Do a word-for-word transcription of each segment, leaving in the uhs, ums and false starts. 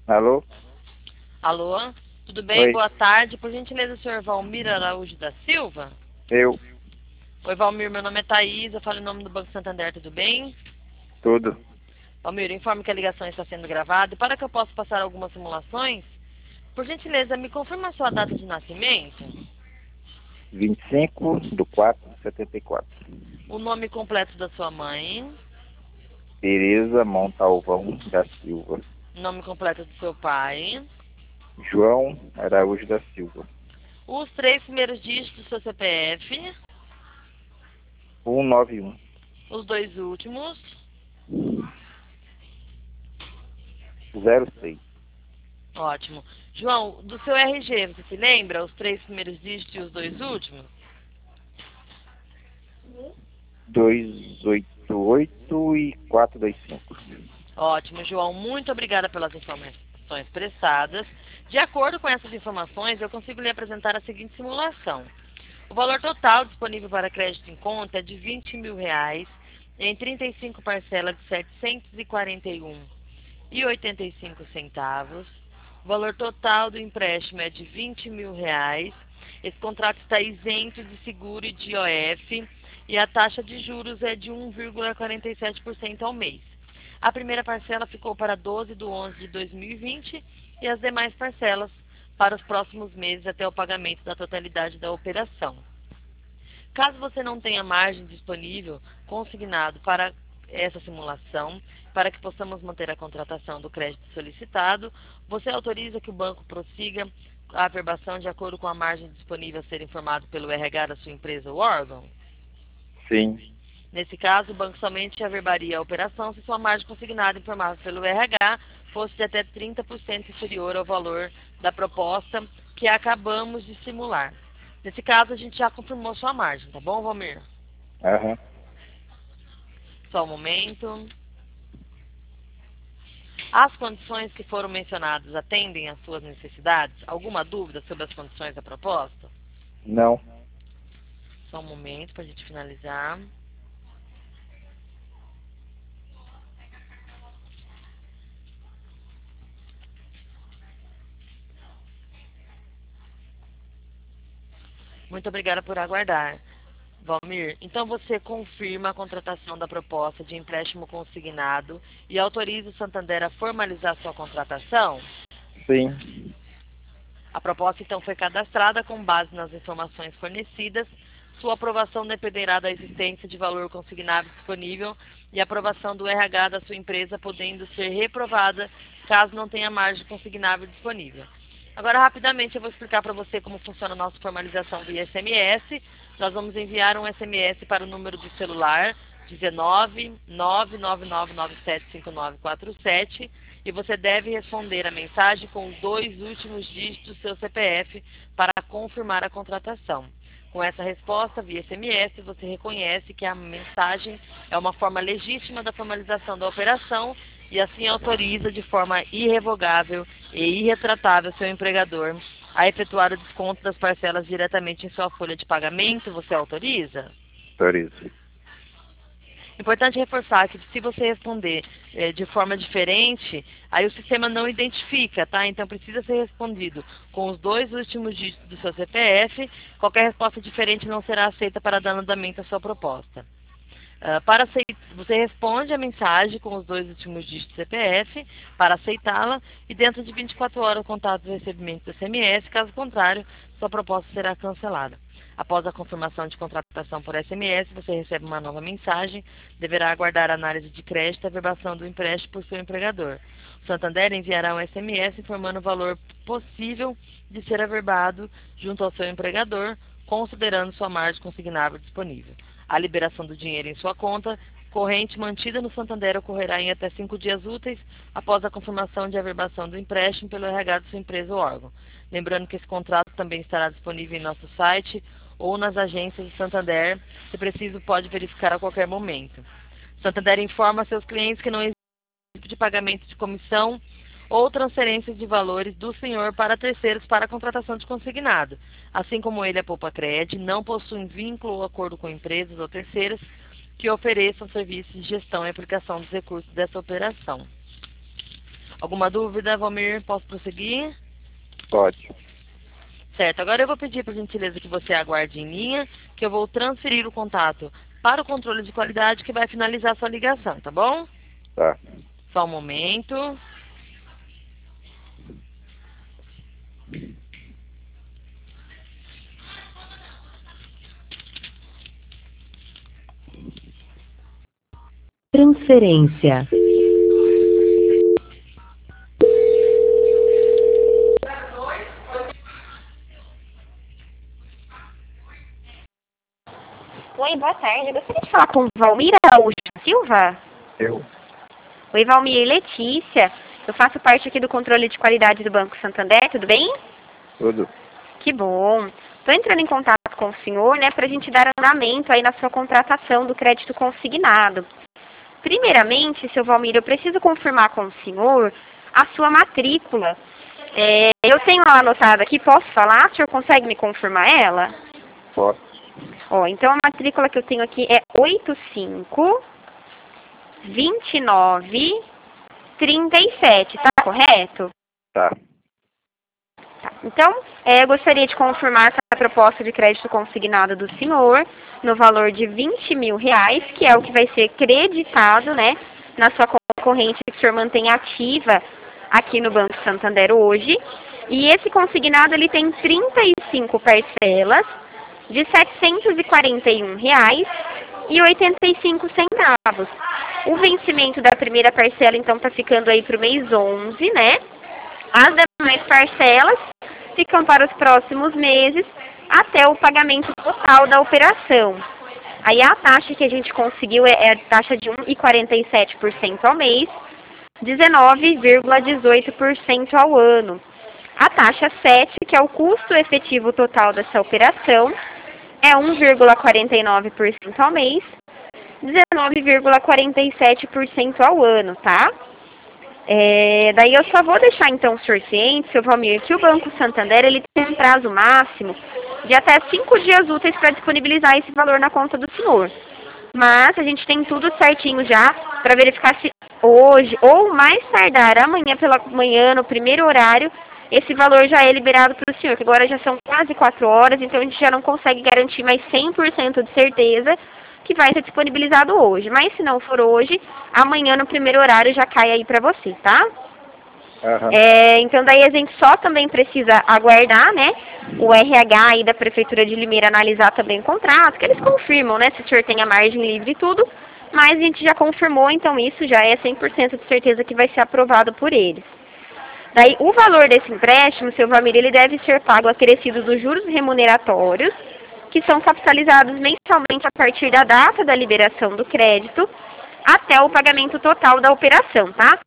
Alô? Alô? Tudo bem? Oi, Boa tarde. Por gentileza, o senhor Valmir Araújo da Silva? eu, Oi, Valmir. Meu nome é Thaís. Eu falo em nome do Banco Santander. Tudo bem? tudo. Valmir, informe que a ligação está sendo gravada. E para que eu possa passar algumas simulações, por gentileza, me confirma a sua data de nascimento, vinte e cinco do quatro de setenta e quatro. o nome completo da sua mãe, Tereza Montalvão da Silva. o nome completo do seu pai, João Araújo da Silva. os três primeiros dígitos do seu C P F, cento e noventa e um. os dois últimos. zero seis. Ótimo. João, do seu R G, você se lembra? Os três primeiros dígitos e os dois últimos? duzentos e oitenta e oito e quatrocentos e vinte e cinco. Ótimo, João. Muito obrigada pelas informações prestadas. De acordo com essas informações, eu consigo lhe apresentar a seguinte simulação. O valor total disponível para crédito em conta é de vinte mil reais em trinta e cinco parcelas de setecentos e quarenta e um e oitenta e cinco centavos. O valor total do empréstimo é de vinte mil reais. Esse contrato está isento de seguro e de I O F e a taxa de juros é de um vírgula quarenta e sete por cento ao mês. A primeira parcela ficou para doze de onze de dois mil e vinte e as demais parcelas para os próximos meses até o pagamento da totalidade da operação. Caso você não tenha margem disponível consignado para essa simulação, para que possamos manter a contratação do crédito solicitado, você autoriza que o banco prossiga a averbação de acordo com a margem disponível a ser informado pelo R H da sua empresa ou órgão? Sim, Nesse caso, o banco somente averbaria a operação se sua margem consignada informada pelo R H fosse de até trinta por cento inferior ao valor da proposta que acabamos de simular. Nesse caso, a gente já confirmou sua margem, tá bom, Valmir? aham. Só um momento. As condições que foram mencionadas atendem às suas necessidades? Alguma dúvida sobre as condições da proposta? Não, Só um momento para a gente finalizar. Muito obrigada por aguardar. Valmir, então você confirma a contratação da proposta de empréstimo consignado e autoriza o Santander a formalizar sua contratação? sim, A proposta então foi cadastrada com base nas informações fornecidas. Sua aprovação dependerá da existência de valor consignável disponível e aprovação do R H da sua empresa, podendo ser reprovada caso não tenha margem consignável disponível. Agora, rapidamente, eu vou explicar para você como funciona a nossa formalização via S M S. Nós vamos enviar um S M S para o número de celular dezenove, nove nove nove nove sete cinco nove quatro sete e você deve responder a mensagem com os dois últimos dígitos do seu C P F para confirmar a contratação. Com essa resposta via S M S, você reconhece que a mensagem é uma forma legítima da formalização da operação e assim autoriza de forma irrevogável e irretratável seu empregador a efetuar o desconto das parcelas diretamente em sua folha de pagamento. Você autoriza? autorizo. Importante reforçar que se você responder eh, de forma diferente, aí o sistema não identifica, tá? Então precisa ser respondido com os dois últimos dígitos do seu C P F. Qualquer resposta diferente não será aceita para dar andamento à sua proposta. Uh, para aceitar, você responde a mensagem com os dois últimos dígitos do C P F para aceitá-la e dentro de vinte e quatro horas contato do recebimento do S M S, caso contrário, sua proposta será cancelada. Após a confirmação de contratação por S M S, você recebe uma nova mensagem, deverá aguardar a análise de crédito e a averbação do empréstimo por seu empregador. O Santander enviará um S M S informando o valor possível de ser averbado junto ao seu empregador, considerando sua margem consignável disponível. A liberação do dinheiro em sua conta corrente mantida no Santander ocorrerá em até cinco dias úteis após a confirmação de averbação do empréstimo pelo R H de sua empresa ou órgão. Lembrando que esse contrato também estará disponível em nosso site ou nas agências do Santander. Se preciso, pode verificar a qualquer momento. Santander informa a seus clientes que não existe tipo de pagamento de comissão ou transferências de valores do senhor para terceiros para a contratação de consignado. Assim como ele, a Poupa Cred, não possui vínculo ou acordo com empresas ou terceiros que ofereçam serviços de gestão e aplicação dos recursos dessa operação. Alguma dúvida, Valmir? Posso prosseguir? Pode. Certo, agora eu vou pedir por gentileza que você aguarde em linha, que eu vou transferir o contato para o controle de qualidade que vai finalizar a sua ligação, tá bom? Tá. Só um momento. Transferência. Oi, boa tarde. Gostaria de falar com Valmir Araújo Silva? Eu? Oi, Valmir, Letícia. Eu faço parte aqui do controle de qualidade do Banco Santander, tudo bem? Tudo. Que bom. Estou entrando em contato com o senhor, né, para a gente dar andamento aí na sua contratação do crédito consignado. Primeiramente, seu Valmir, eu preciso confirmar com o senhor a sua matrícula. É, eu tenho ela anotada aqui, posso falar? O senhor consegue me confirmar ela? Posso. Ó, então a matrícula que eu tenho aqui é oitenta e cinco, vinte e nove, trinta e sete, tá correto? Tá. Tá. Então, é, eu gostaria de confirmar essa proposta de crédito consignado do senhor no valor de vinte mil reais, que é o que vai ser creditado, né, na sua conta corrente que o senhor mantém ativa aqui no Banco Santander hoje. E esse consignado ele tem trinta e cinco parcelas de setecentos e quarenta e um reais e oitenta e cinco centavos. O vencimento da primeira parcela, então, está ficando aí para o mês onze, né? As demais parcelas ficam para os próximos meses até o pagamento total da operação. Aí a taxa que a gente conseguiu é a taxa de um vírgula quarenta e sete por cento ao mês, dezenove vírgula dezoito por cento ao ano. A taxa sete, que é o custo efetivo total dessa operação, é um vírgula quarenta e nove por cento ao mês, dezenove vírgula quarenta e sete por cento ao ano, tá? É, daí eu só vou deixar então o senhor ciente, seu Valmir, que o Banco Santander ele tem um prazo máximo de até cinco dias úteis para disponibilizar esse valor na conta do senhor. Mas a gente tem tudo certinho já para verificar se hoje ou mais tardar amanhã pela manhã, no primeiro horário, esse valor já é liberado para o senhor, que agora já são quase quatro horas, então a gente já não consegue garantir mais cem por cento de certeza que vai ser disponibilizado hoje. Mas se não for hoje, amanhã no primeiro horário já cai aí para você, tá? Uhum. É, então daí a gente só também precisa aguardar, né, o R H aí da Prefeitura de Limeira analisar também o contrato, que eles confirmam, né, se o senhor tem a margem livre e tudo, mas a gente já confirmou, então isso já é cem por cento de certeza que vai ser aprovado por eles. Daí o valor desse empréstimo, seu Valmir, ele deve ser pago acrescido dos juros remuneratórios, que são capitalizados mensalmente a partir da data da liberação do crédito até o pagamento total da operação, tá?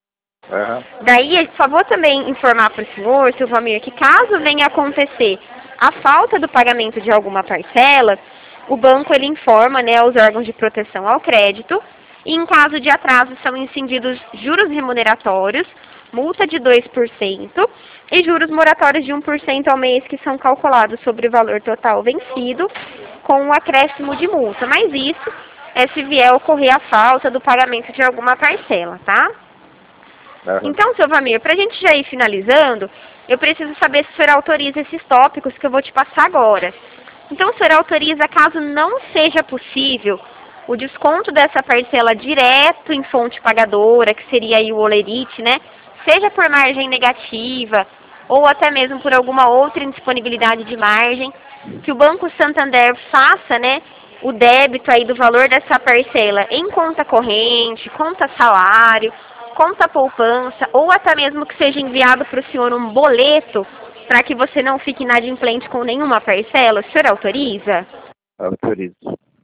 Uhum. Daí, só vou também informar para o senhor, seu Valmir, que caso venha acontecer a falta do pagamento de alguma parcela, o banco ele informa, né, aos órgãos de proteção ao crédito, e em caso de atraso são incididos juros remuneratórios, multa de dois por cento e juros moratórios de um por cento ao mês, que são calculados sobre o valor total vencido, com um acréscimo de multa. Mas isso é se vier ocorrer a falta do pagamento de alguma parcela, tá? Uhum. Então, seu Valmir, para a gente já ir finalizando, eu preciso saber se o senhor autoriza esses tópicos que eu vou te passar agora. Então, o senhor autoriza, caso não seja possível, o desconto dessa parcela direto em fonte pagadora, que seria aí o olerite, né? Seja por margem negativa ou até mesmo por alguma outra indisponibilidade de margem, que o Banco Santander faça, né, o débito aí do valor dessa parcela em conta corrente, conta salário, conta poupança, ou até mesmo que seja enviado para o senhor um boleto para que você não fique inadimplente com nenhuma parcela. O senhor autoriza? Autorizo.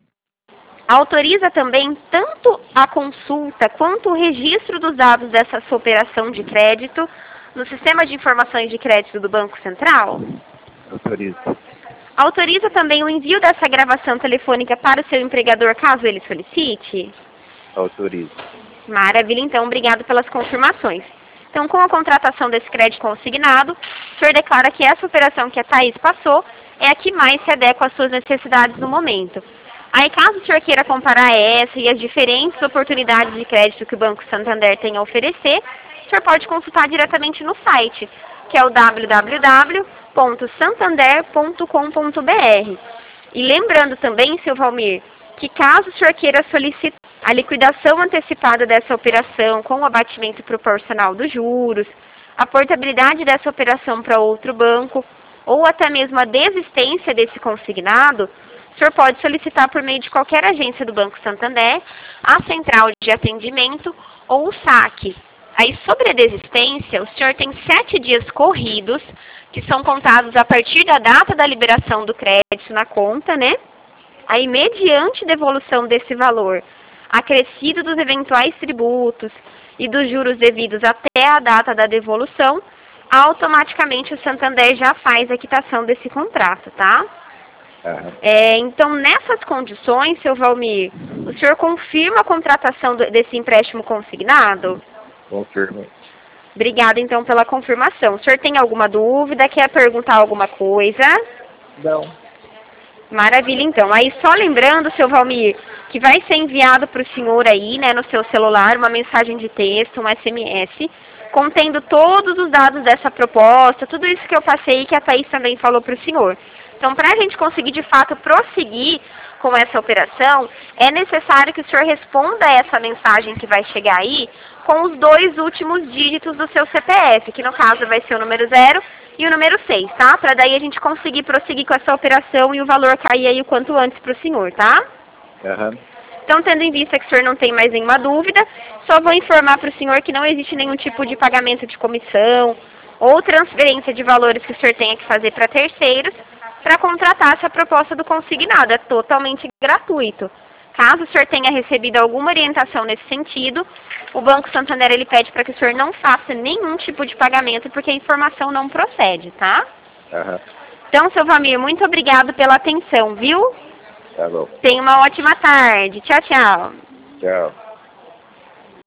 Autoriza também tanto a consulta quanto o registro dos dados dessa sua operação de crédito no Sistema de Informações de Crédito do Banco Central? Autorizo. Autoriza também o envio dessa gravação telefônica para o seu empregador, caso ele solicite? Autorizo. Maravilha, então, obrigado pelas confirmações. Então, com a contratação desse crédito consignado, o senhor declara que essa operação que a Thaís passou é a que mais se adequa às suas necessidades no momento. Aí, caso o senhor queira comparar essa e as diferentes oportunidades de crédito que o Banco Santander tem a oferecer, o senhor pode consultar diretamente no site, que é o w w w ponto santander ponto com ponto b r. E lembrando também, seu Valmir, que caso o senhor queira solicitar a liquidação antecipada dessa operação com o abatimento proporcional dos juros, a portabilidade dessa operação para outro banco, ou até mesmo a desistência desse consignado, o senhor pode solicitar por meio de qualquer agência do Banco Santander, a central de atendimento ou o saque. Aí, sobre a desistência, o senhor tem sete dias corridos, que são contados a partir da data da liberação do crédito na conta, né? Aí, mediante devolução desse valor, acrescido dos eventuais tributos e dos juros devidos até a data da devolução, automaticamente o Santander já faz a quitação desse contrato, tá? Aham. É, então, nessas condições, seu Valmir, o senhor confirma a contratação do, desse empréstimo consignado? Confirmo. Obrigada, então, pela confirmação. O senhor tem alguma dúvida? Quer perguntar alguma coisa? Não. Maravilha, então. Aí, só lembrando, seu Valmir, que vai ser enviado para o senhor aí, né, no seu celular, uma mensagem de texto, um S M S, contendo todos os dados dessa proposta, tudo isso que eu passei e que a Thaís também falou para o senhor. Então, para a gente conseguir, de fato, prosseguir com essa operação, é necessário que o senhor responda essa mensagem que vai chegar aí com os dois últimos dígitos do seu C P F, que no caso vai ser o número zero e o número seis, tá? Para daí a gente conseguir prosseguir com essa operação e o valor cair aí o quanto antes para o senhor, tá? Aham. Então, tendo em vista que o senhor não tem mais nenhuma dúvida, só vou informar para o senhor que não existe nenhum tipo de pagamento de comissão ou transferência de valores que o senhor tenha que fazer para terceiros para contratar essa proposta do consignado. É totalmente gratuito. Caso o senhor tenha recebido alguma orientação nesse sentido, o Banco Santander ele pede para que o senhor não faça nenhum tipo de pagamento, porque a informação não procede, tá? Aham. Então, seu Valmir, muito obrigado pela atenção, viu? Tá bom. Tenha uma ótima tarde. Tchau, tchau. Tchau.